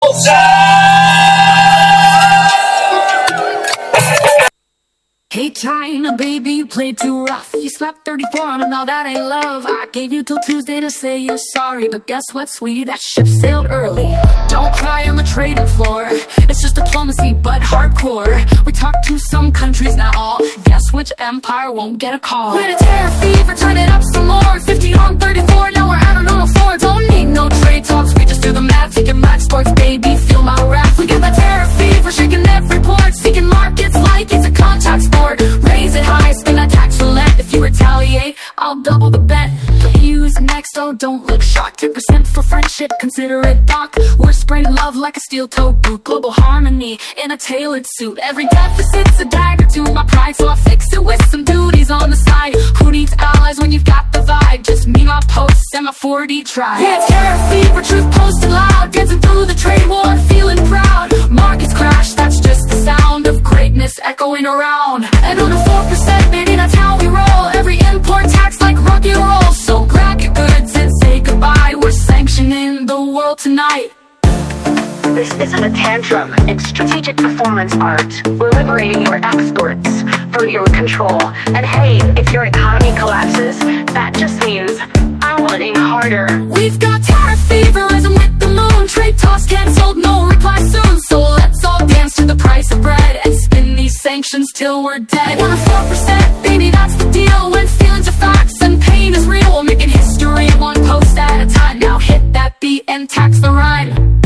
Hey China, baby, you played too rough. You slapped 34 on and all that ain't love. I gave you till Tuesday to say you're sorry, but guess what, sweetie, that ship sailed early. Don't cry on the trading floor. It's just diplomacy, but hardcore. We talked to some countries now. Guess which empire won't get a call? We're in a terror fever, turn it up some more. 50 on 34, now we're out on 04. Don't need no trade talks, we just do the math. Taking match sports, baby, feel my wrath. We get that terror fever, shaking every port. Seeking markets like it's a contact sport. Raise it high, spin that tax roulette. If you retaliate, I'll double the bet. The EU's next, oh don't look shocked. 10% for friendship, consider it doc. We're spreading love like a steel-toed boot. Global harmony in a tailored suit. Every deficit's a dagger to my pride, so I fix it with some duties on the side. Who needs allies when you've got the vibe? Just me, my posts, and my 4D tribe. Yeah, terror fever, truth posted loud. Dancing through the trade war, feeling proud. Markets crash, that's just the sound of greatness echoing around. And on a 4%, baby, that's how we roll. Every import tax like rock and roll. So grab your goods and say goodbye. We're sanctioning the world tonight. This isn't a tantrum, it's strategic performance art. We're liberating your exports from your control. And hey, if your economy collapses, that just means I'm winning harder. We've got tariff fever, rising with the moon. Trade talks cancelled, no reply soon. So let's all dance to the price of bread and spin these sanctions till we're dead. 1 or 4%, baby, that's the deal. When feelings are facts and pain is real, we're making history one post at a time. Now hit that beat and tax the rhyme.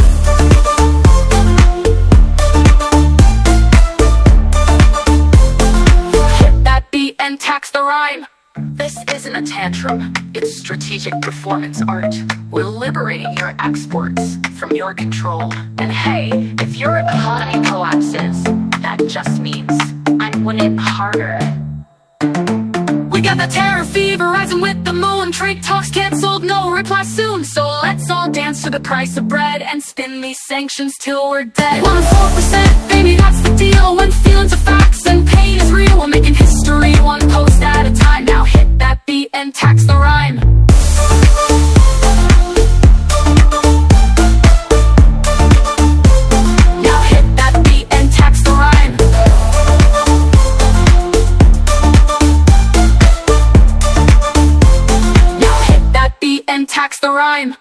And tax the rhyme. This isn't a tantrum, it's strategic performance art. We're liberating your exports from your control. And hey, if your economy collapses, that just means I'm winning harder. We got the terror fever, rising with the moon. Trade talks cancelled, no reply soon. So let's all dance to the price of bread and spin these sanctions till we're dead. 1 or 4%, baby, that's the deal. When feelings are facts and pain is real, we're making history one post at a time. Now hit that beat and tax the rhyme. Now hit that beat and tax the rhyme. Now hit that beat and tax the rhyme.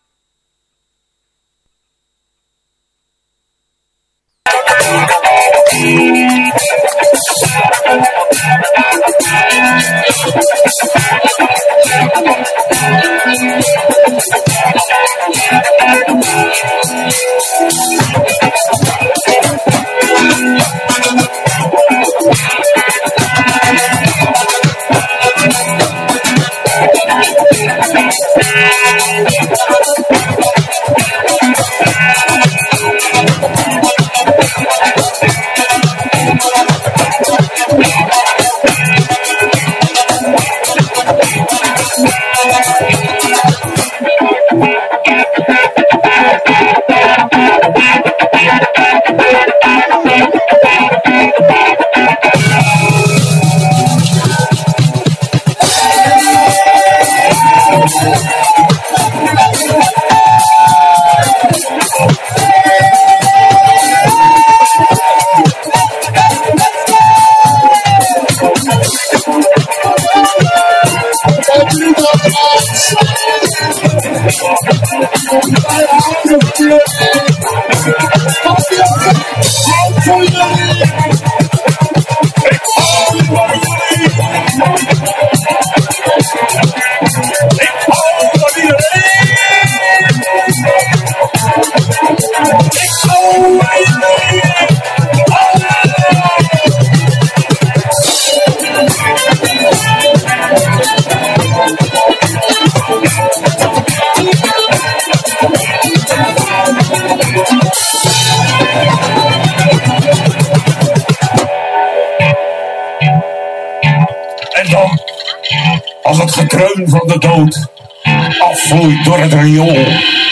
Als het gekreun van de dood afvloeit door het riool.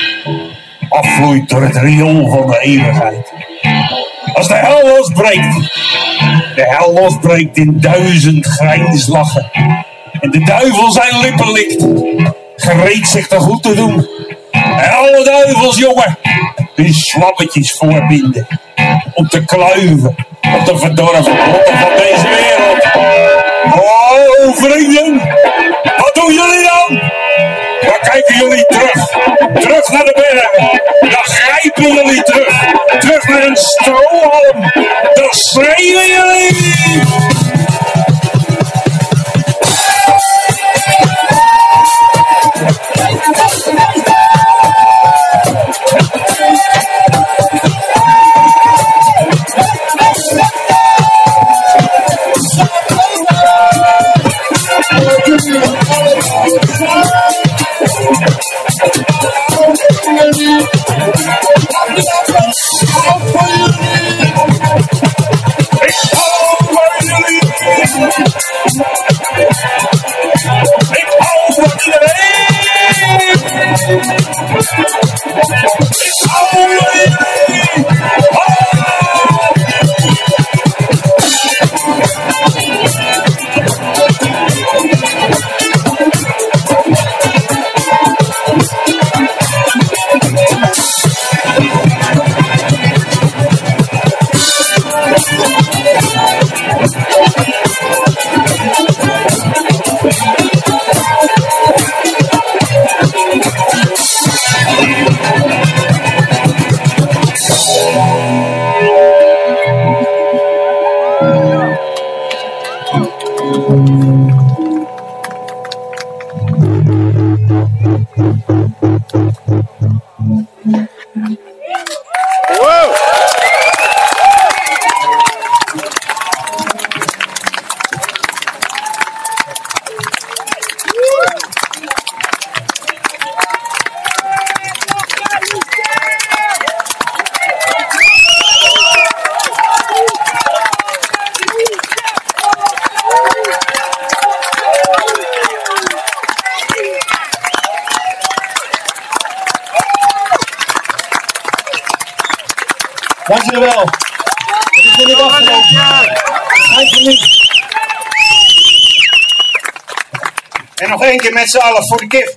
Afvloeit door het riool van de eeuwigheid. Als de hel losbreekt. De hel losbreekt in 1000 grijnslachen. En de duivel zijn lippen likt. Gereed zich te goed te doen. En alle duivels, jongen. die slappetjes voorbinden. Om te kluiven op de verdorven rotten van deze wereld. Oh, vrienden, wat doen jullie dan? Dan kijken jullie terug. Terug naar de bergen. Dan grijpen jullie terug. Terug naar een strohalm. Dan schreeuwen jullie. Dank jullie wel. Het is nog niet afgelopen. En nog één keer met z'n allen voor de kip.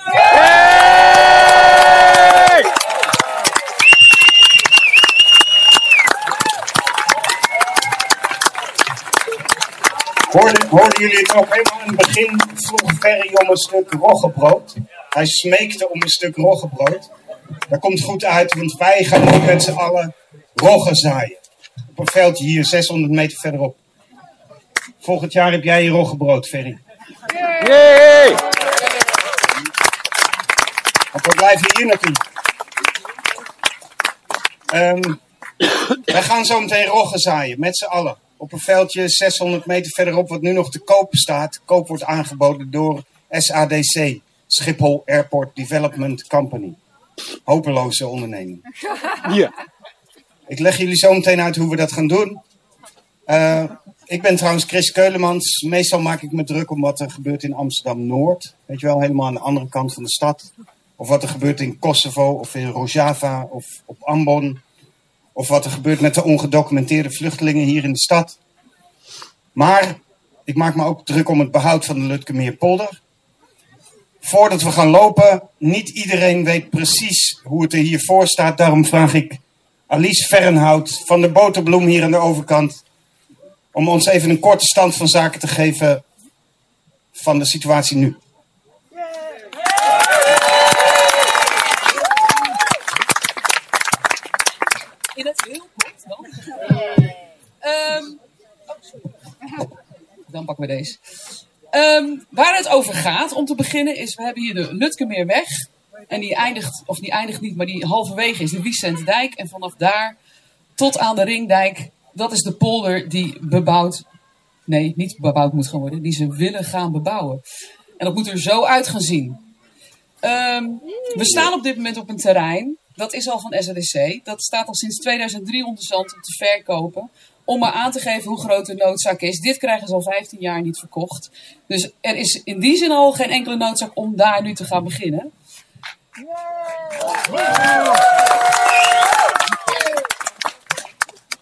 Hoorden jullie het ook helemaal in het begin? Vroeg Ferry om een stuk roggebrood. Hij smeekte om een stuk roggebrood. Dat komt goed uit, want wij gaan nu met z'n allen roggen zaaien. Op een veldje hier 600 meter verderop. Volgend jaar heb jij je roggebrood, Ferry. Yay! Want we blijven hier naartoe. Wij gaan zo meteen roggen zaaien, met z'n allen. Op een veldje 600 meter verderop, wat nu nog te koop staat. Koop wordt aangeboden door SADC, Schiphol Airport Development Company. Hopeloze onderneming. Ja. Ik leg jullie zo meteen uit hoe we dat gaan doen. Ik ben trouwens Chris Keulemans. Meestal maak ik me druk om wat er gebeurt in Amsterdam-Noord. Weet je wel, helemaal aan de andere kant van de stad. Of wat er gebeurt in Kosovo of in Rojava of op Ambon. Of wat er gebeurt met de ongedocumenteerde vluchtelingen hier in de stad. Maar ik maak me ook druk om het behoud van de Lutkemeerpolder. Voordat we gaan lopen, niet iedereen weet precies hoe het er hiervoor staat. Daarom vraag ik Alice Verrenhout van de Boterbloem hier aan de overkant om ons even een korte stand van zaken te geven van de situatie nu. In het heel kort dan. Dan pakken we deze. Waar het over gaat, om te beginnen, is we hebben hier de Lutkemeerweg. En die eindigt, of die eindigt niet, maar die halverwege is de Wiesentdijk. En vanaf daar tot aan de Ringdijk, dat is de polder die bebouwd, nee, niet bebouwd moet gaan worden, die ze willen gaan bebouwen. En dat moet er zo uit gaan zien. We staan op dit moment op een terrein, dat is al van SADC. Dat staat al sinds 2003 onder zand om te verkopen. Om maar aan te geven hoe groot de noodzaak is. Dit krijgen ze al 15 jaar niet verkocht. Dus er is in die zin al geen enkele noodzaak om daar nu te gaan beginnen.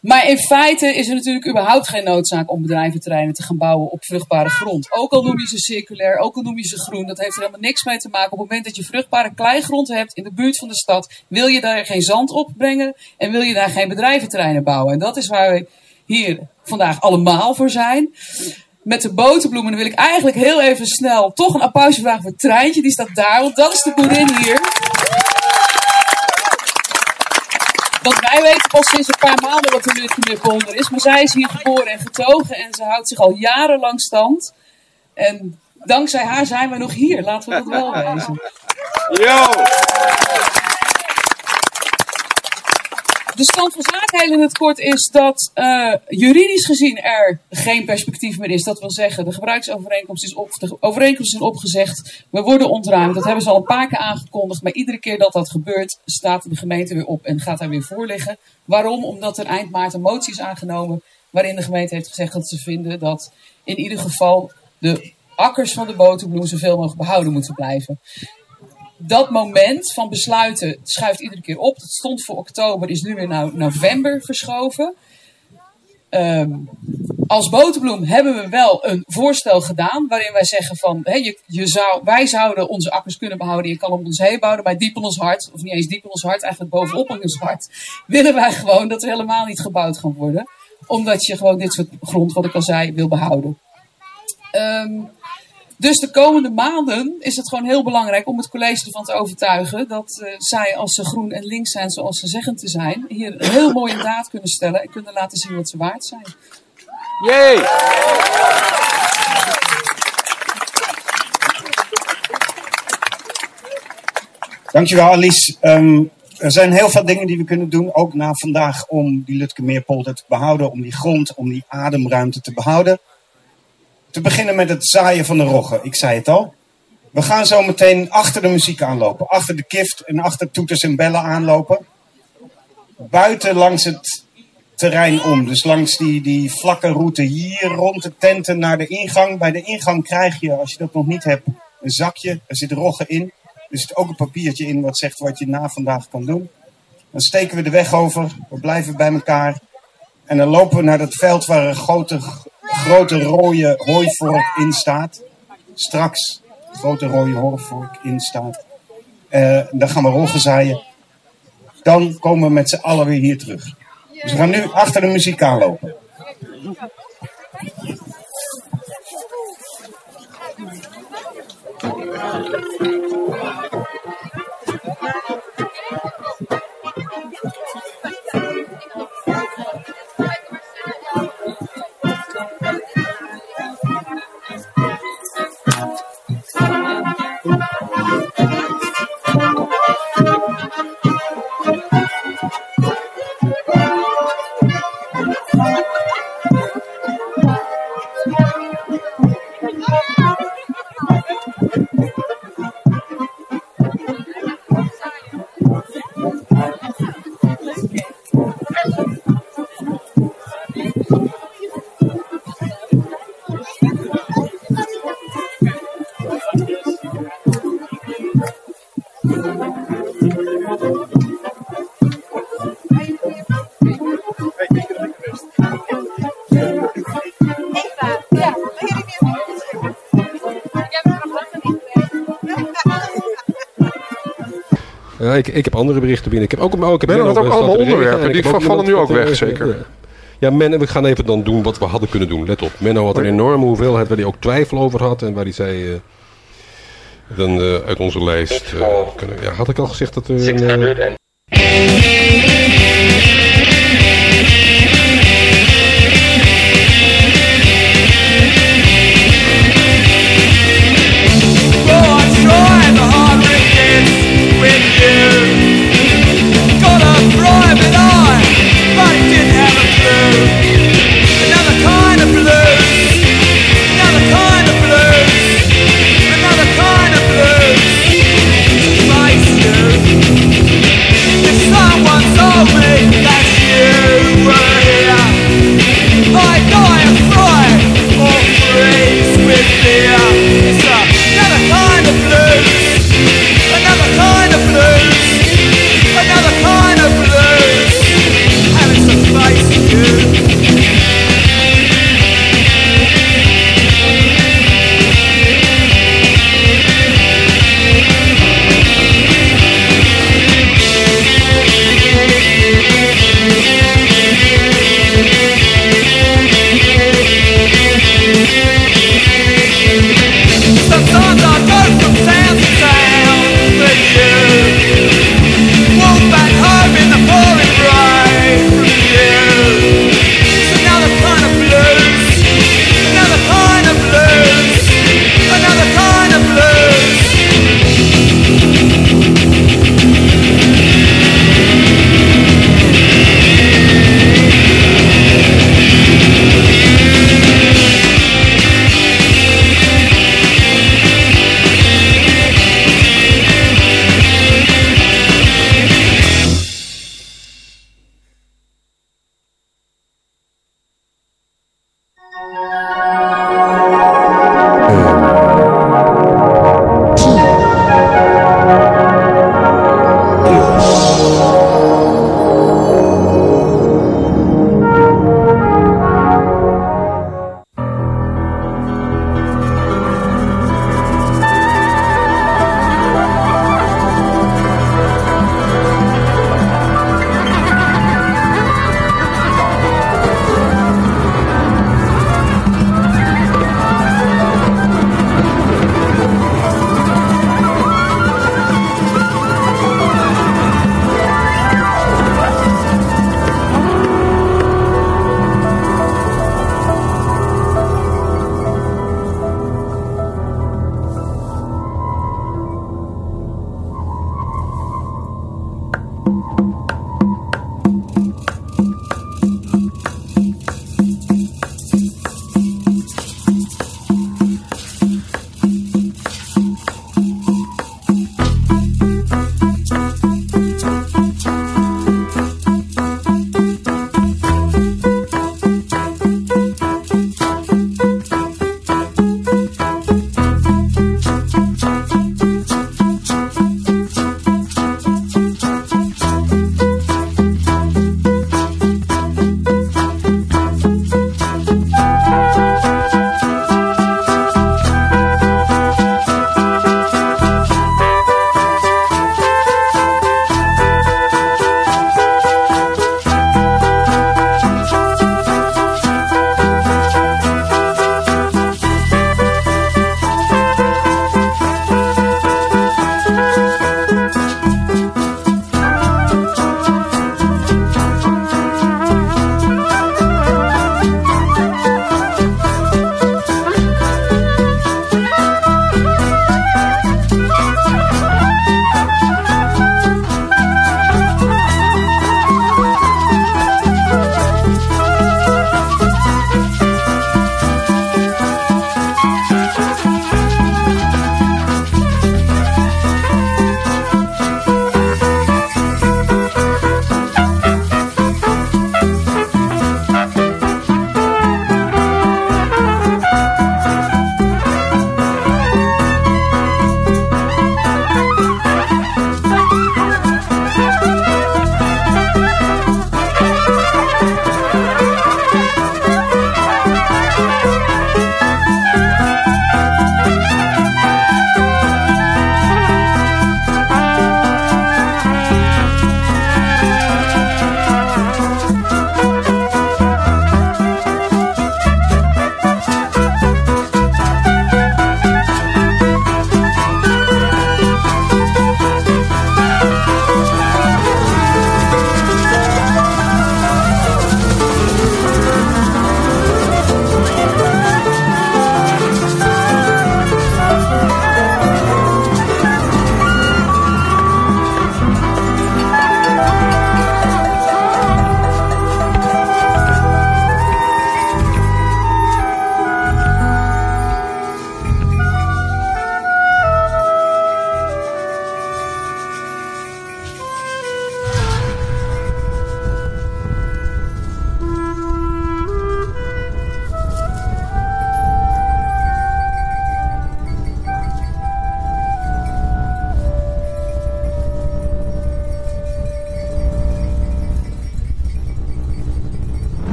Maar in feite is er natuurlijk überhaupt geen noodzaak om bedrijventerreinen te gaan bouwen op vruchtbare grond. Ook al noem je ze circulair, ook al noem je ze groen, dat heeft er helemaal niks mee te maken. Op het moment dat je vruchtbare kleigrond hebt in de buurt van de stad, wil je daar geen zand opbrengen en wil je daar geen bedrijventerreinen bouwen. En dat is waar we hier vandaag allemaal voor zijn. Met de boterbloemen wil ik eigenlijk heel even snel toch een applausje vragen voor Treintje. Die staat daar, want dat is de boerin hier. Want wij weten pas sinds een paar maanden wat de Lutkemeerpolder is. Maar zij is hier geboren en getogen en ze houdt zich al jarenlang stand. En dankzij haar zijn we nog hier. Laten we dat wel wezen. Yo! De stand van zaken heel in het kort is dat juridisch gezien er geen perspectief meer is. Dat wil zeggen, de gebruiksovereenkomst de overeenkomst is opgezegd. We worden ontruimd. Dat hebben ze al een paar keer aangekondigd. Maar iedere keer dat dat gebeurt, staat de gemeente weer op en gaat daar weer voor liggen. Waarom? Omdat er eind maart een motie is aangenomen waarin de gemeente heeft gezegd dat ze vinden dat in ieder geval de akkers van de boterbloem zoveel mogelijk behouden moeten blijven. Dat moment van besluiten schuift iedere keer op. Dat stond voor oktober, is nu weer naar november verschoven. Als boterbloem hebben we wel een voorstel gedaan waarin wij zeggen van wij zouden onze akkers kunnen behouden. Je kan om ons heen bouwen, maar diep in ons hart, of niet eens diep in ons hart, eigenlijk bovenop in ons hart, willen wij gewoon dat er helemaal niet gebouwd gaan worden. Omdat je gewoon dit soort grond, wat ik al zei, wil behouden. Dus de komende maanden is het gewoon heel belangrijk om het college ervan te overtuigen dat zij, als ze groen en links zijn zoals ze zeggen te zijn, hier een heel mooie daad kunnen stellen en kunnen laten zien wat ze waard zijn. Yay! Dankjewel Alice. Er zijn heel veel dingen die we kunnen doen, ook na vandaag, om die Lutkemeerpolder te behouden, om die grond, om die ademruimte te behouden. Te beginnen met het zaaien van de rogge. Ik zei het al. We gaan zo meteen achter de muziek aanlopen. Achter de kift en achter toeters en bellen aanlopen. Buiten langs het terrein om. Dus langs die vlakke route hier rond de tenten naar de ingang. Bij de ingang krijg je, als je dat nog niet hebt, een zakje. Er zit rogge in. Er zit ook een papiertje in wat zegt wat je na vandaag kan doen. Dan steken we de weg over. We blijven bij elkaar. En dan lopen we naar dat veld waar een grote rode hooivork in staat. Straks een grote rode hooivork in staat. Dan gaan we rogge zaaien. Dan komen we met z'n allen weer hier terug. Dus we gaan nu achter de muziek aanlopen. Ja, ik heb andere berichten binnen. Ik heb ook Menno had ook allemaal onderwerpen. Die vallen nu ook weg, zeker. Ja, we gaan even dan doen wat we hadden kunnen doen. Let op. Menno had een enorme hoeveelheid waar hij ook twijfel over had. En waar hij zei... dan uit onze lijst... had ik al gezegd dat er... Someone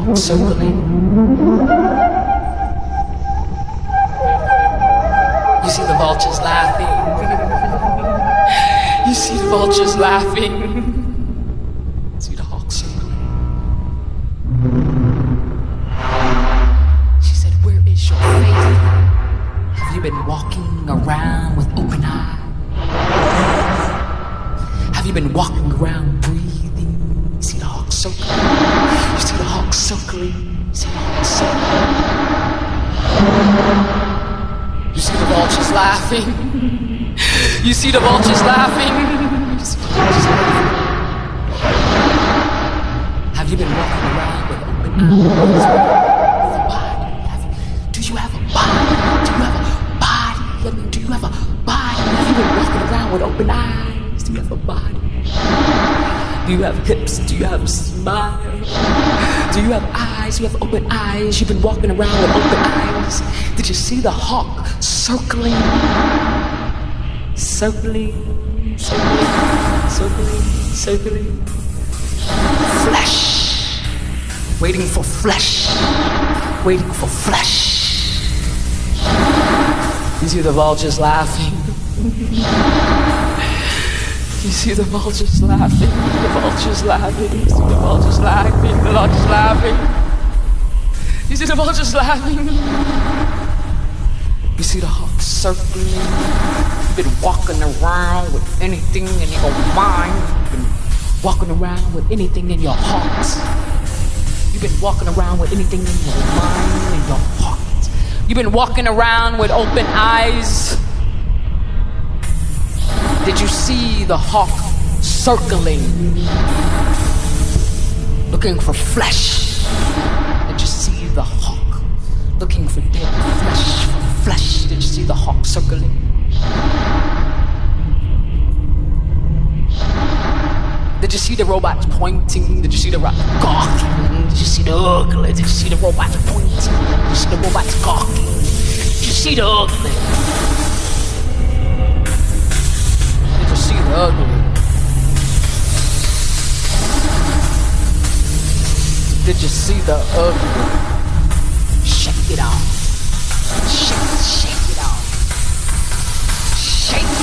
hawk circling. You see the vultures laughing. You see the vultures laughing. See the hawk circling. She said, where is your faith? Have you been walking around with open eyes? Have you been walking around breathing? You see the hawk circling. You see the hawk circling. You see the hawk circling. You see the vultures laughing. You see the vultures laughing. You see the vultures laughing. Have you been walking around with open eyes? With a body? Do you have a body? Do you have a body? I mean, do you have a body? Have you been walking around with open eyes? Do you have a body? Do you have hips? Do you have a smile? Do you have eyes? Do you have open eyes? You've been walking around with open eyes. Did you see the hawk circling? Circling, circling, circling, circling. Flesh. Waiting for flesh. Waiting for flesh. You see the vultures laughing. You see the vultures laughing. The vultures laughing. You see the vultures laughing. The vultures laughing. You see the vultures laughing. You see the hawk circling. You've been walking around with anything in your mind. You've been walking around with anything in your heart. You've been walking around with anything in your mind and your heart. You've been walking around with open eyes. Did you see the hawk circling? Looking for flesh. Did you see the hawk looking for dead flesh? For flesh. Did you see the hawk circling? Did you see the robots pointing? Did you see the robot gawking? Did you see the ugly? Did you see the robots pointing? Did you see the robots gawking? Did you see the ugly? Did you see the ugly? Did you see the ugly? Shake it off. Shake it off. Shake it.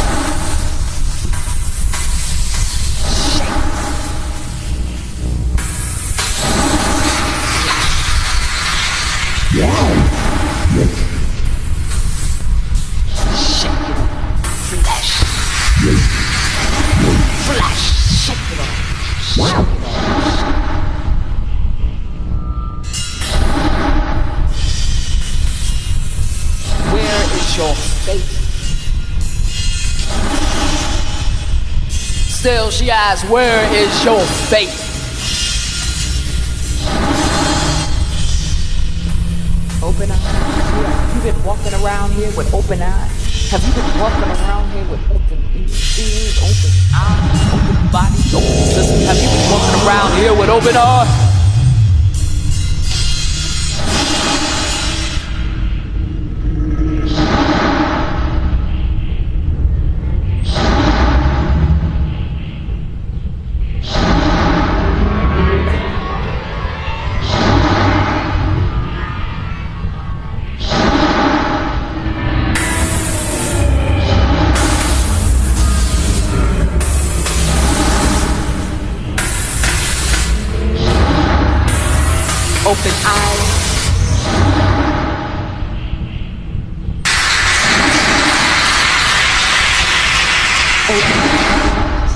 Still, she asks, where is your faith? Open eyes. Have you been walking around here with open eyes? Have you been walking around here with open ears, open eyes, open body, open system? Have you been walking around here with open eyes? Open eyes. Open eyes.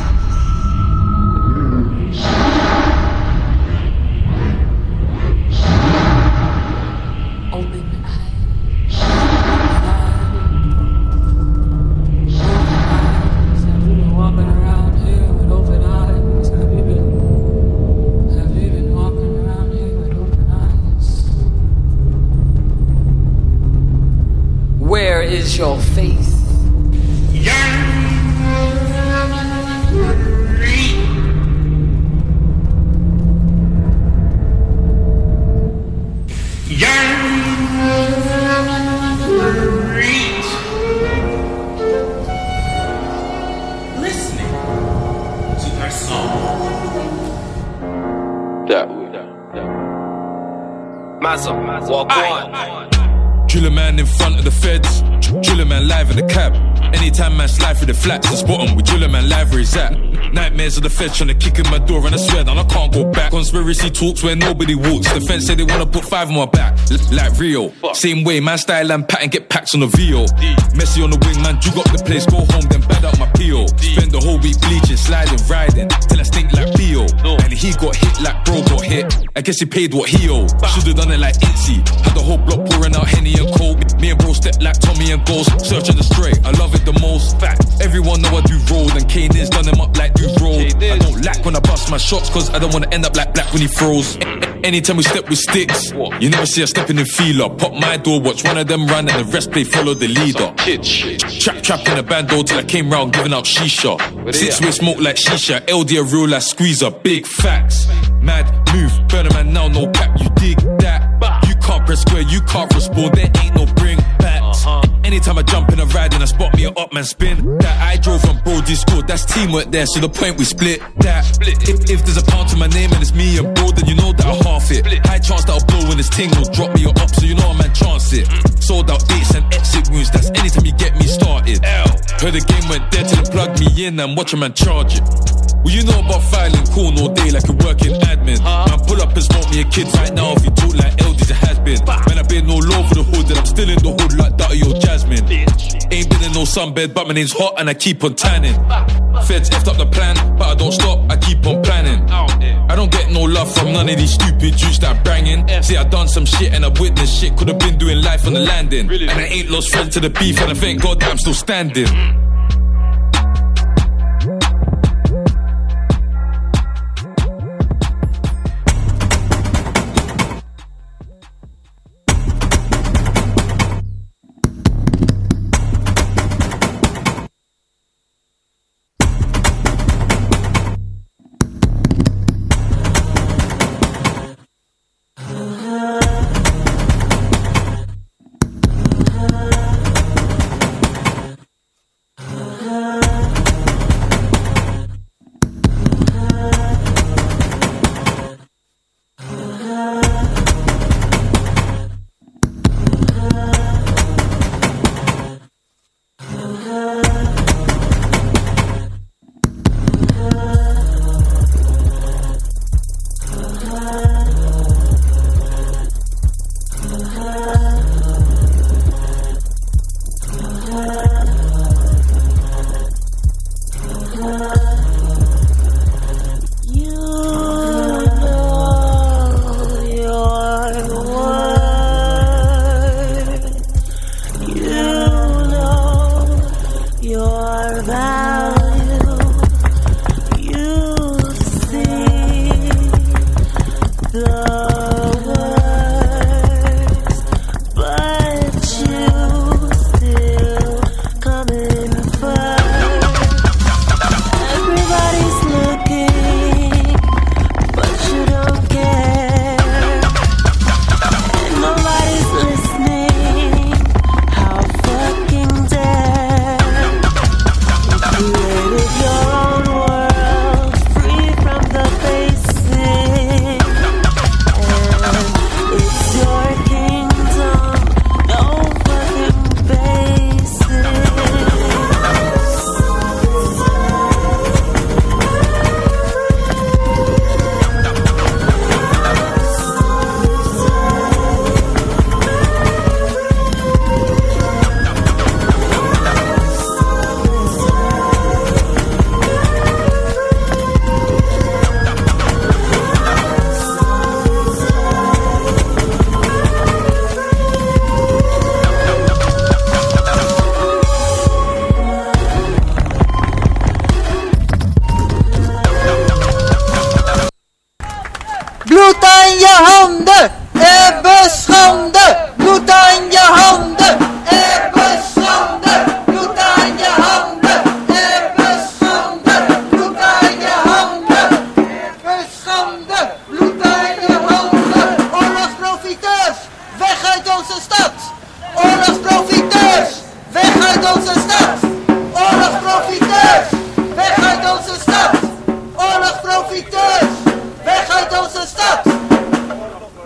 Open eyes. Have you been walking around here with open eyes? Have you been walking around here with open eyes? Mazza, walk on. Driller man in front of the feds, driller man live in the cab. Anytime man slide through the flats, that's bottom with driller man live where he's at. Nightmares of the feds trying to kick in my door and I swear that I can't go back. Conspiracy talks where nobody walks. The fence say they wanna put 5 on my back, like Rio. Same way, man style and pattern get packs on the VO. Messi on the wing, man jug up the place, go home then bad up my PO. Spend the whole week bleaching, sliding, riding, till I stink like Theo. And he got hit like bro got hit. I guess he paid what he owed. Should've done it like Itzy. Had the whole block pouring out Henny and Coke. Me and bro step like Tommy and Ghost, searching the straight. I love it the most. Fact. Everyone know I do roll, and Kane is done him up like do roll. I don't lack when I bust my shots, cause I don't wanna end up like Black when he froze. Anytime we step with sticks, you never see us stepping in feeler. Pop my door, watch one of them run, and the rest play follow the leader. Trap in a bando till I came round giving out shisha. 6-way smoke like shisha, LD a real life squeezer. Big facts, mad move, burn a man now, no cap, you dig that. You can't press square, you can't respond, there ain't no bring backs. Anytime I jump in a ride and I spot me a up man spin. That I drove from Brody scored, that's teamwork there, so the point we split that. If there's a pound to my name and it's me and bro, then you know that I half it. High chance that I'll blow when this ting will drop me up, so you know a man chance it. Sold out dates and exit wounds, that's anytime you get me started. Heard the game went dead till it plugged me in and watch a man charge it. Well, you know about filing corn all day like you work in admin. Man, pull up and smoke me a kid right now if you talk like LD's it has been. Man, I've been all over the hood and I'm still in the hood like Dottie or Jasmine. Ain't been in no sunbed, but my name's hot and I keep on tanning. Feds effed up the plan, but I don't stop, I keep on planning. I don't get no love from none of these stupid juice that I'm banging. See, I done some shit and I witnessed shit, could've been doing life on the landing. And I ain't lost friends to the beef and I thank God that I'm still standing. Bloed aan je handen, hebben schande. Bloed aan je handen, hebben schande. Bloed aan je handen, hebben schande. Bloed aan je handen, hebben schande. Bloed aan je handen. Oorlogsprofiteurs, weg uit onze stad. Oorlogsprofiteurs, weg uit onze stad. Oorlogsprofiteurs, weg uit onze stad. Oorlogsprofiteurs, weg uit onze stad.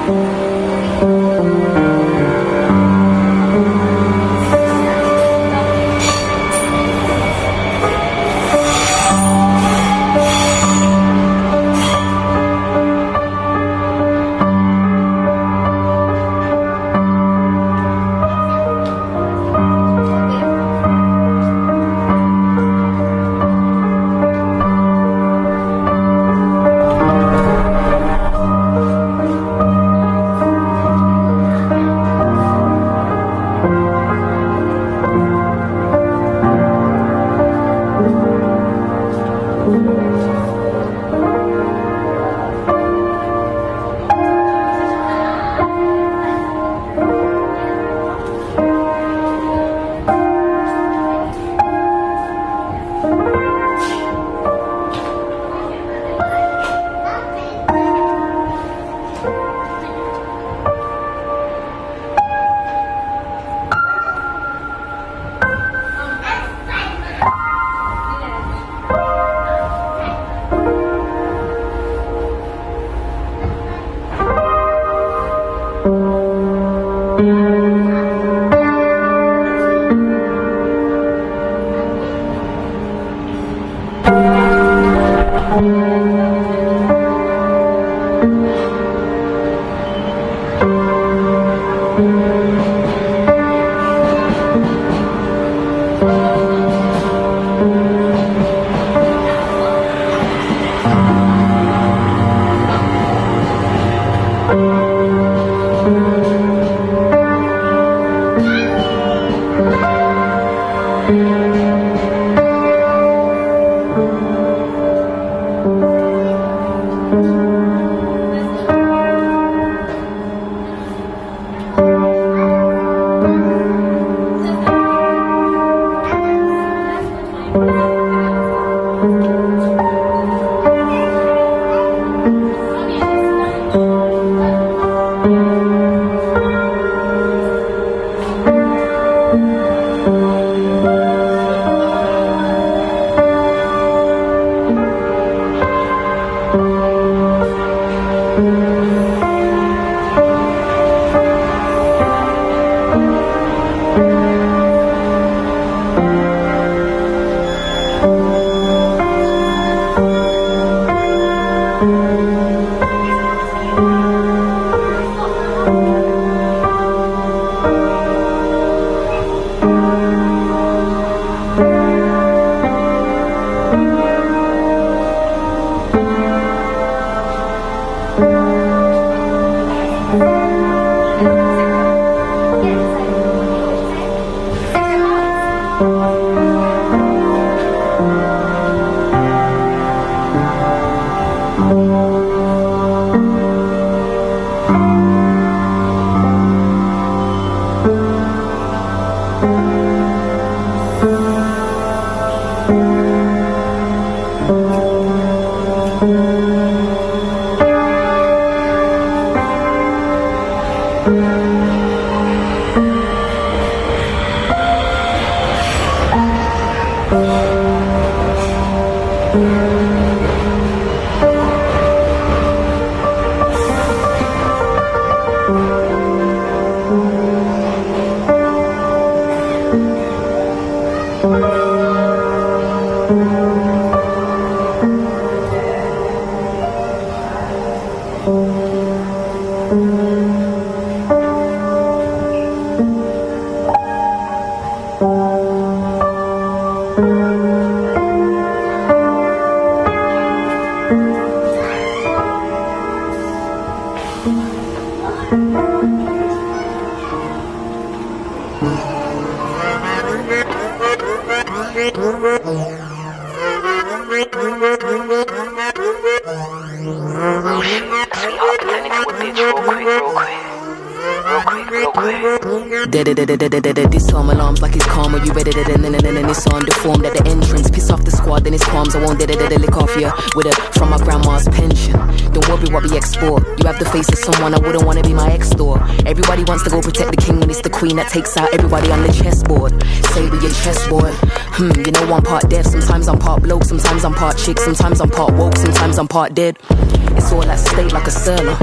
This time alarms like it's calm. Are you ready? And it's on the form that the entrance piss off the squad, then it's qualms. I won't lick off you with a from my grandma's pension. Don't worry what we export. You have the face of someone I wouldn't want to be my ex-door. Everybody wants to go protect the king when it's the queen that takes out everybody on the chessboard. Say with your chessboard. You know I'm part deaf. Sometimes I'm part bloke. Sometimes I'm part chick. Sometimes I'm part woke. Sometimes I'm part dead. It's all at stake like a Cerner.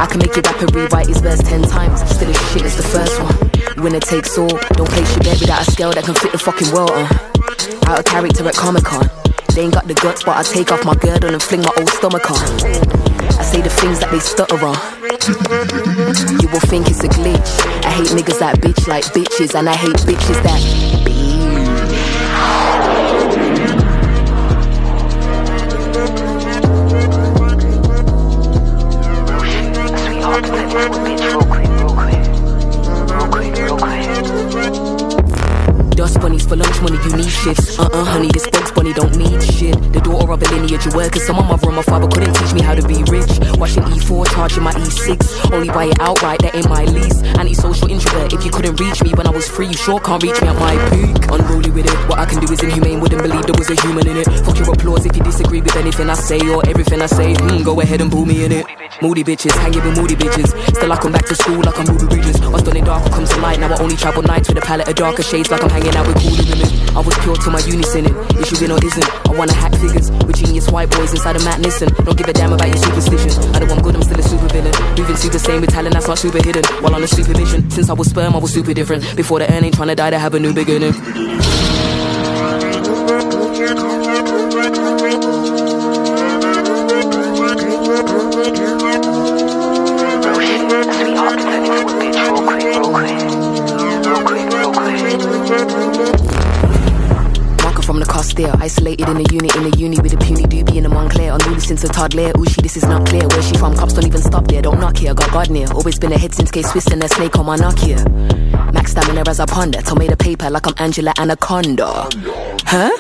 I can make your rapper rewrite his verse 10 times. Still as shit as the first one. Winner takes all. Don't place your bet without a scale that can fit the fucking world on. Out of character at Comic-Con. They ain't got the guts, but I take off my girdle and fling my old stomach on. I say the things that they stutter on. You will think it's a glitch. I hate niggas that bitch like bitches, and I hate bitches that Dust bunnies for lunch money, you need shifts. Honey, this Bugs Bunny don't need shit. The daughter of a lineage of workers, so my mother and my father couldn't teach me how to be rich. Watching E4, charging my E6. Only buy it outright, that ain't my lease. Antisocial introvert, if you couldn't reach me when I was free, you sure can't reach me at my peak. Unruly with it, what I can do is inhumane. Wouldn't believe there was a human in it. Fuck your applause if you disagree with anything I say or everything I say. Go ahead and boo me in it. Moody bitches, hanging with moody bitches. Still I come back to school like I'm Ruby Bridges. What's done in dark will come to light. Now I only travel nights with a palette of darker shades, like I'm hanging out with cooler women. I was pure till my uni sinning. Issue in or isn't, I wanna hack figures with genius white boys inside of madness. And don't give a damn about your superstition. I know I'm good, I'm still a super villain. Moving super same with talent that's not super hidden. While on a super mission, since I was sperm I was super different. Before the end ain't trying to die to have a new beginning. From the cost there, isolated in a uni with a puny doobie in a Montclair. Unruly since a toddler, Ushi, this is not clear. Where she from? Cops don't even stop there, don't knock here, got God near. Always been ahead since K-Swiss and a snake on my Nokia. Max stamina as I ponder, tomato paper like I'm Angela Anaconda. Huh?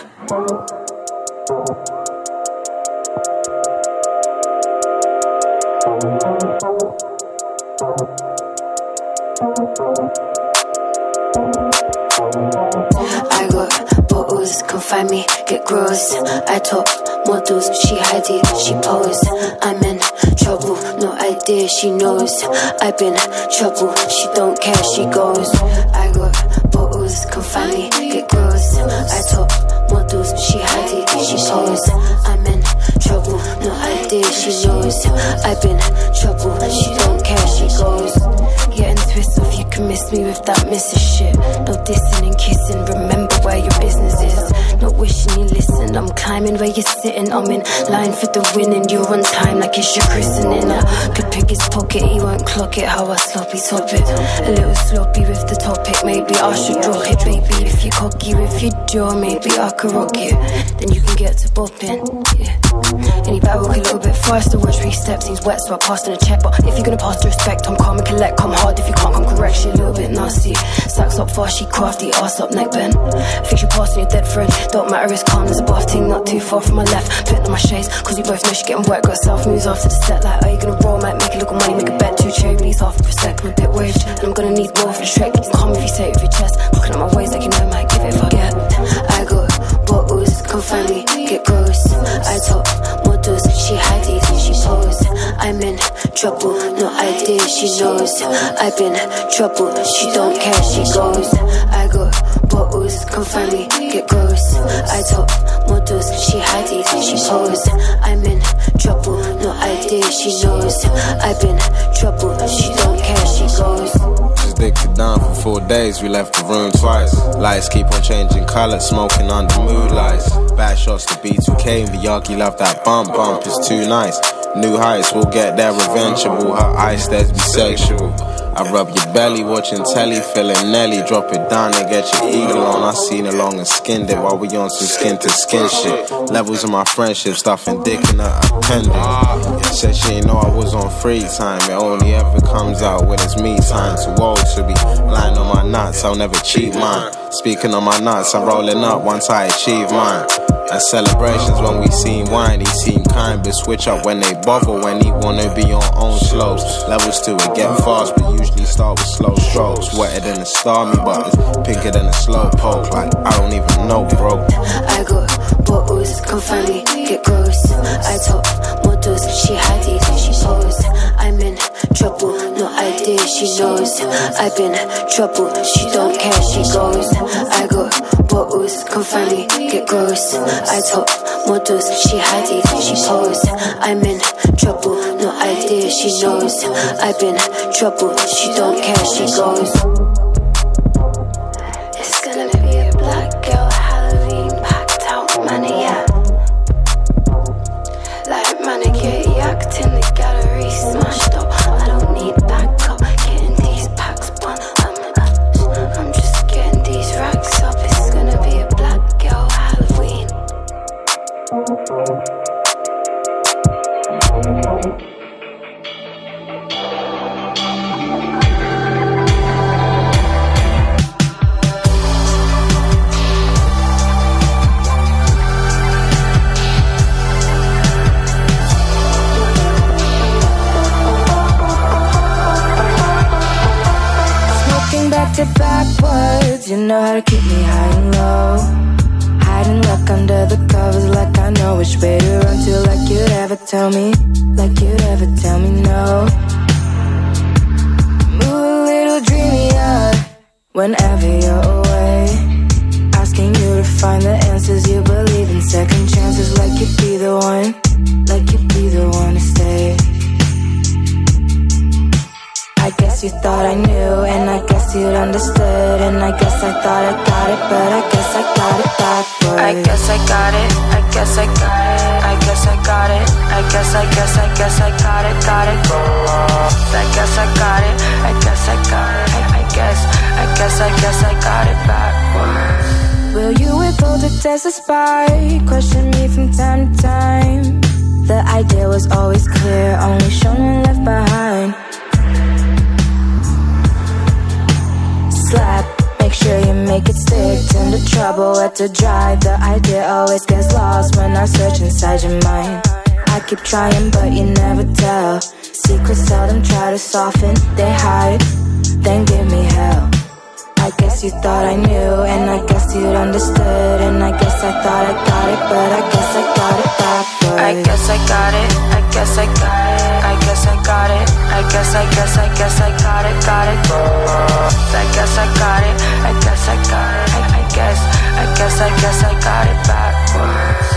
I got bottles, confine me, get gross. I top models, she hide it, she pose. I'm in trouble, no idea, she knows. I've been trouble, she don't care, she goes. I got bottles, confine me, get gross. I top models, she hide it, she pose. I'm in trouble, no idea, she knows. I've been trouble, she don't care, she goes. Getting pissed off, you can miss me with that missus shit. No dissing and kissing, remember where your business is. Not wishing you listen, I'm climbing where you're sitting. I'm in line for the winning, you're on time like it's your christening. I could pick his pocket, he won't clock it. How I sloppy top it, a little sloppy with the topic. Maybe I should drop it, baby. If you cocky with your jaw, maybe I could rock it. Then you can get to bopping, yeah. And he better walk a little bit faster. Watch 3 steps, he's wet, so I passed in a check. But if you're gonna pass the respect, I'm calm and collect. Come hard if you can't come correct, she a little bit nasty. Sacks up fast, she crafty, ass up, neck bend. Think you passed on your dead friend. Don't matter, it's calm, there's a bath ting not too far from my left. Putting on my shades, cause we both know she getting wet. Got self moves after the set, like, are you gonna roll? Might make a little money, make a bet, 2 cherry release half a sec. I'm a bit waged, and I'm gonna need more for the shrek. It's calm if you say it with your chest. Looking at my ways like you know, might give it if I get. I got bottles, confine me, get gross. I top models, she hide it, she pose. I'm in trouble, no idea, she knows. I've been trouble, she don't care, she goes. I got bottles, confine me, get gross. I top models, she hide it, she pose. I'm in trouble, no idea, she knows. I've been trouble, she don't care, she goes. Dicked it down for 4 days, we left the room twice. Lights keep on changing colour, smoking under mood lights. Bad shots to B2K, Miyagi love that bump, it's too nice. New heights, we'll get there eventual. Her eyes, there's be sexual. I rub your belly, watching telly, feeling Nelly. Drop it down and get your eagle on. I seen it long and skinned it while we on some skin to skin shit. Levels of my friendship, stuffing dick in her appendix. Yeah, said she ain't know I was on free time. It only ever comes out when it's me time. Too old to be lying on my nuts, I'll never cheat mine. Speaking on my nuts, I'm rolling up once I achieve mine. And celebrations when we seen wine, he seem kind, but switch up when they bother, when he wanna be on own slopes. Levels to it get fast, but usually start with slow strokes. Wetter than a stormy, but it's pinker than a slow poke. Like, I don't even know, bro. I got bottles, confine me, get gross. I top models, she hide it, she pose. I'm in trouble, no idea, idea, she knows. I've been trouble, she don't care, she goes. I got bottles, come find me, get gross. I top models, she hide it, she pose. I'm in trouble, no idea, she knows. I've been trouble, she don't care, she goes. It's gonna be a black girl Halloween, packed out money, yeah. Like money get yacked in the gallery, smashed up. I don't need backup, getting these packs bun. I'm just getting these racks up. It's gonna be a black girl Halloween. Back to backwards, you know how to keep me high and low. Hiding luck under the covers, like I know which way to run to. Like you'd ever tell me, like you'd ever tell me no. Move a little dreamier whenever you're away. Asking you to find the answers, you believe in second chances. Like you'd be the one, like you'd be the one to stay. I guess you thought I knew, and I guess you'd understood, and I guess I thought I got it, but I guess I got it backwards. I guess I got it, I guess I got it, I guess I got it, I guess I got it, got it. I guess I got it, I guess I got it, I got it backwards. Will you withhold to test the spy? Question me from time to time. The idea was always clear, only shown and left behind. Slap, make sure you make it stick. Turn to trouble, wet to dry. The idea always gets lost when I search inside your mind. I keep trying but you never tell. Secrets seldom try to soften, they hide, then give me hell. I guess you thought I knew, and I guess you'd understood, and I guess I thought I got it, but I guess I got it backwards. I guess I got it, I guess I got it, I guess I got it, I guess I got it, got it. I guess I got it, I guess I got it, I got it backwards.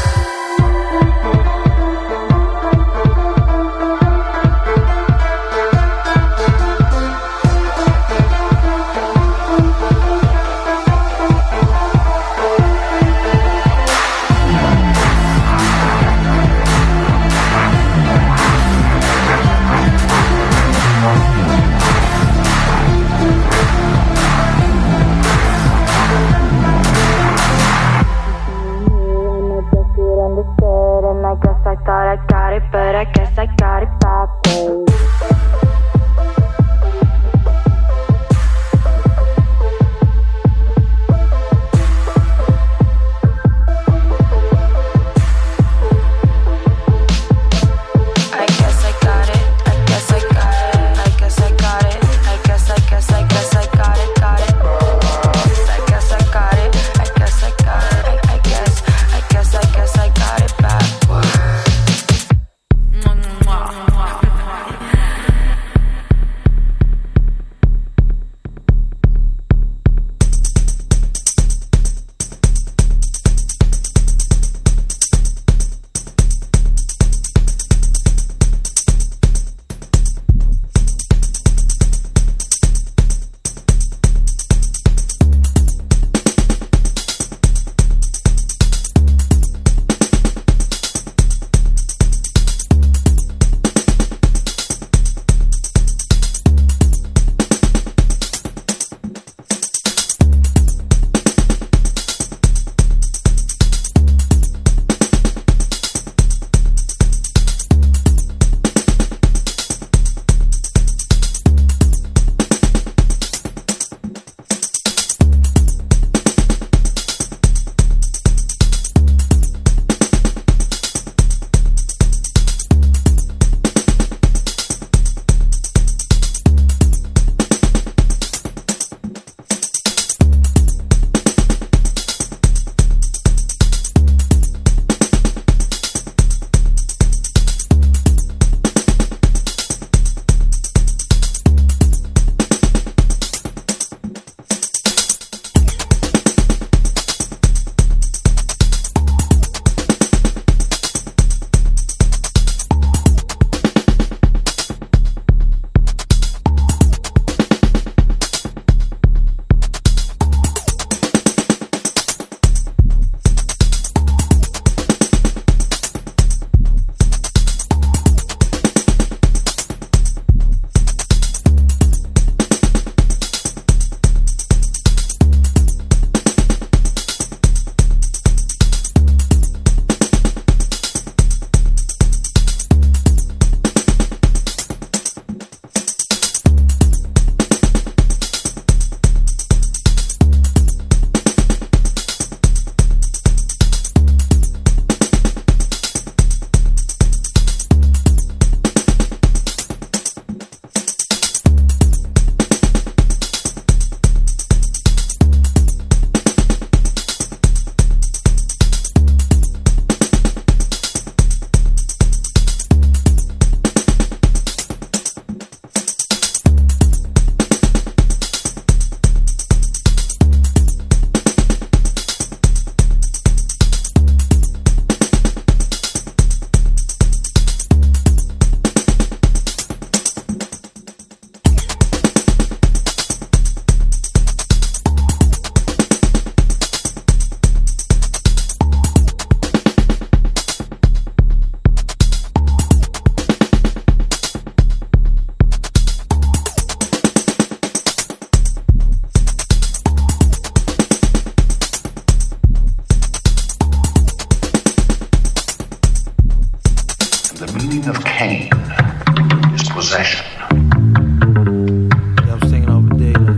possession. I was thinking the other day that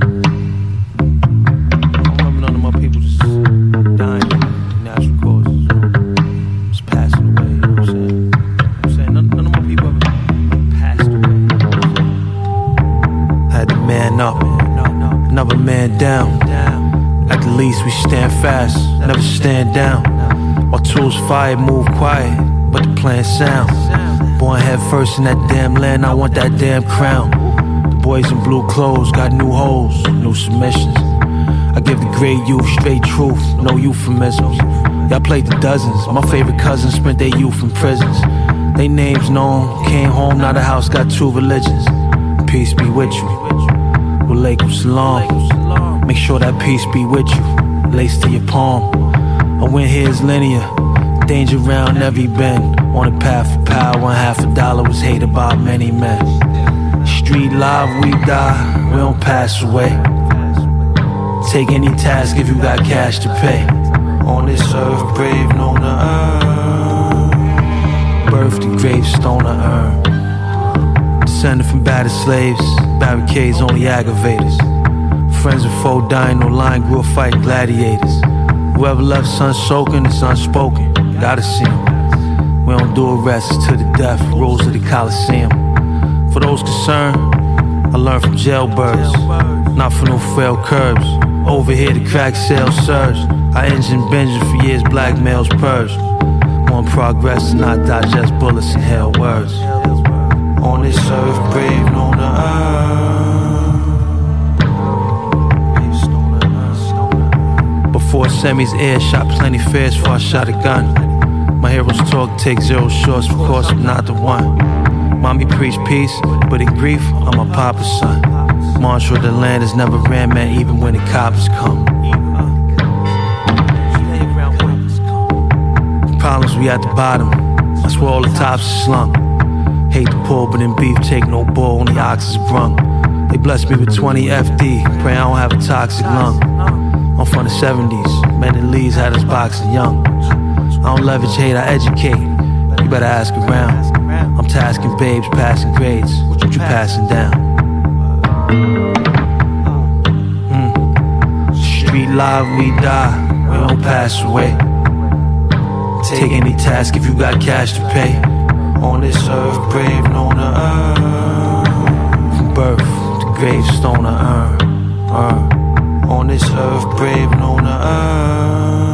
I don't remember none of my people just dying of natural causes, just passing away. You know what I'm saying? None of my people ever passed away. Had to man up, another man down. At the least we stand fast, never stand down. While tools fire, move quiet, but the plan sound. Born head first in that damn land, I want that damn crown. The boys in blue clothes got new holes, new submissions. I give the great youth straight truth, no euphemisms. Y'all played the dozens, my favorite cousins spent their youth in prisons. They names known, came home, now the house got two religions. Peace be with you, walaikum salam. Make sure that peace be with you, lace to your palm. I went here's linear, danger round every bend. On a path for power, $50 was hated by many men. Street live, we die, we don't pass away. Take any task if you got cash to pay. On this earth, brave, known to earn. Birth the gravestone to earn. Descended from battered slaves, barricades only aggravators. Friends and foe dying, no line, grew up fighting gladiators. Whoever left sun soaking, it's unspoken, gotta see him. We don't do arrests to the death, rules of the Coliseum. For those concerned, I learned from jailbirds, not for no frail curbs. Over here the crack sales surge. I engine binging for years, blackmails purged. Want progress and not digest bullets and hell words. On this earth, brave, known to earn. Before Semi's ear, shot plenty fears before I shot a gun. My heroes talk, take zero shorts, of course I'm not the one. Mommy preach peace, but in grief, I'm a papa's son. Mantra of the land has never ran, man, even when the cops come. Problems, we at the bottom, that's where all the tops are slung. Hate the poor, but in beef, take no bull, only ox is brung. They blessed me with 20 FD, pray I don't have a toxic lung. I'm from the 70s, men in Lee's had us boxing young. I don't leverage hate, I educate. You better ask around. I'm tasking babes, passing grades. What you passing down? Street live, we die. We don't pass away. Take any task if you got cash to pay. On this earth, brave, known to earn. From birth to gravestone to earn. On this earth, brave, known to earn.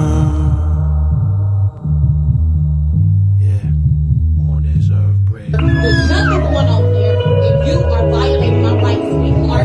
There's nothing going on here if you are violating my rights, sweetheart.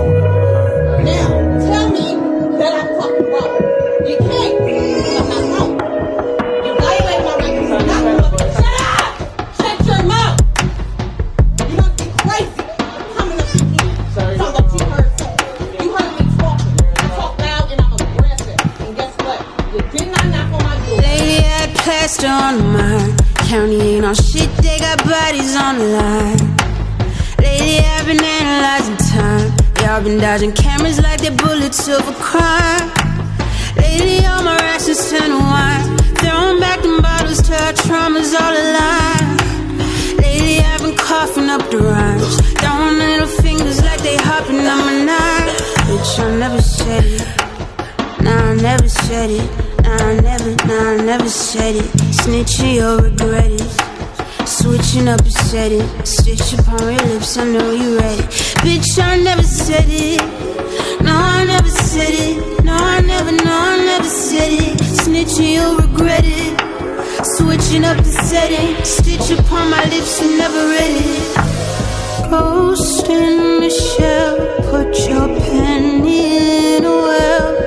Now, tell me that I'm fucking wrong. You can't, because I'm not wrong. You violate my rights, because I'm not wrong. Shut up! Shut your mouth! You must be crazy coming up in here. Sounds like you heard something. You heard me talking. I talk loud and I'm aggressive. And guess what? You did not knock on my door. Lady had plaster on my county ain't on shit, they got bodies on the line. Lately I've been analyzing time. Y'all been dodging cameras like they're bullets of a crime. Lately all my rations turn to wine. Throwing back them bottles till our trauma's all alive. Lately I've been coughing up the rhymes. Throwing little fingers like they hopping on my knife. Bitch, I never said it. Nah, I never said it. Nah, I never said it. Snitching, you'll regret it. Switching up your setting. Stitch upon your lips, I know you read it. Bitch, I never said it. No, I never said it. No, I never said it. Snitching, you'll regret it. Switching up the setting. Stitch upon my lips, you never read it. Ghost in the shell. Put your penny in a well.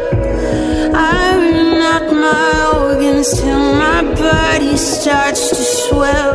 I knock my organs till my body starts to swell.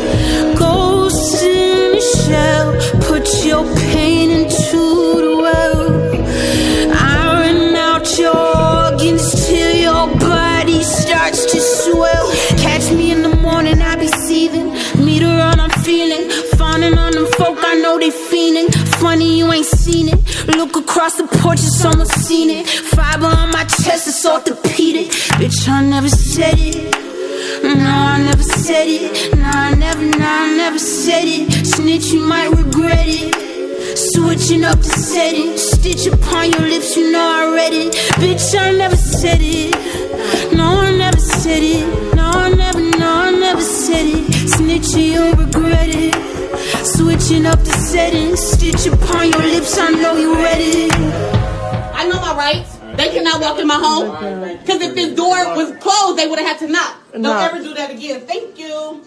Ghost in a shell, put your pain into the well. I run out your organs till your body starts to swell. Catch me in the morning, I be seething. Meter on, I'm feeling. Fawning on them folk, I know they fiending. Funny you ain't seen it. Look across the porch, it's almost seen it. Fiber on my chest, it's orthopedic. Bitch, I never said it. No, I never said it. No, I never said it. Snitch, you might regret it. Switching up the settings, stitch upon your lips, you know I read it. Bitch, I never said it. No, I never said it. No, I never said it. Snitch, you'll regret it. Switching up the settings, stitch upon your lips, I know you read it. I know my rights. They cannot walk in my home. Because if this door was closed, they would have had to knock. Don't ever do that again. Thank you.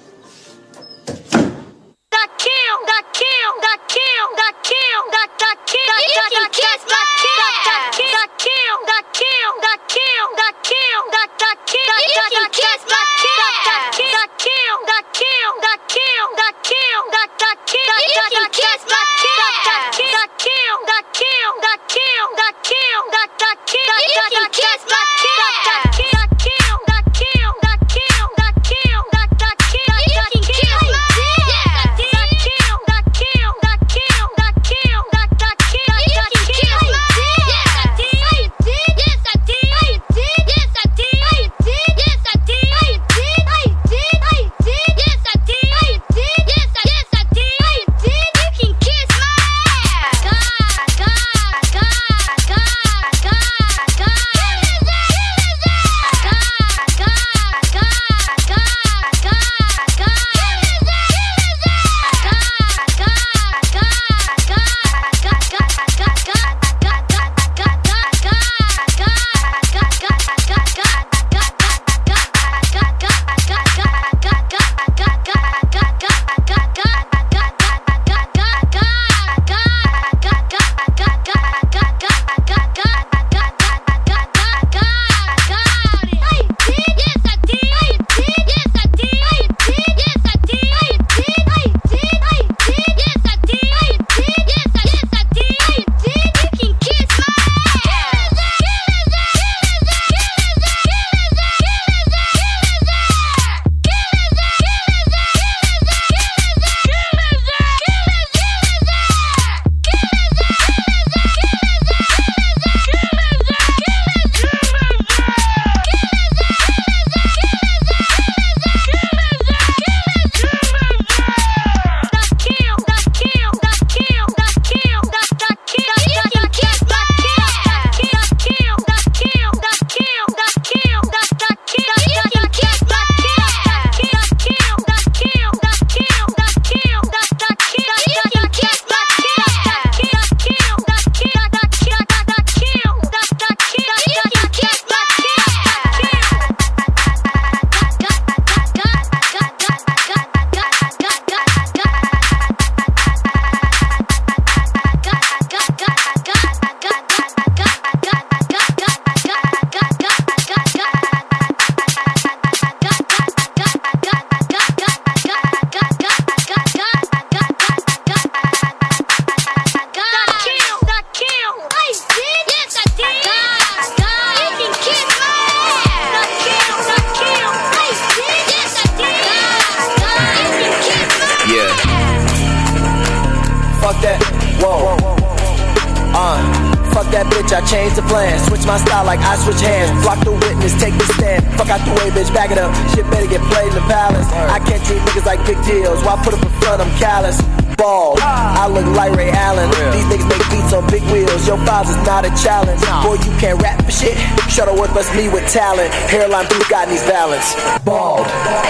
that bitch, I changed the plan. Switch my style like I switch hands. Block the witness, take the stand. Fuck out the way, bitch, back it up. Shit better get played in the palace. I can't treat niggas like big deals. Why put up in front, I'm callous. Bald, I look like Ray Allen. These niggas make beats on big wheels. Your files is not a challenge. Boy, you can't rap for shit. Shuttleworth must me with talent. Hairline through God needs balance. Bald.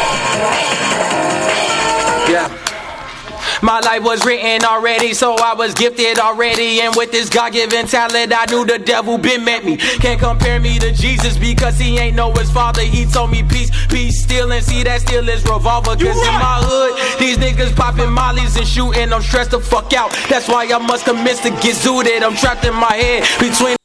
Yeah. My life was written already, so I was gifted already. And with this God-given talent, I knew the devil been met me. Can't compare me to Jesus because he ain't know his father. He told me peace, peace, still, and see that still is revolver. Cause in my hood, these niggas popping mollies and shooting. I'm stressed the fuck out. That's why I must commence to get zooted. I'm trapped in my head between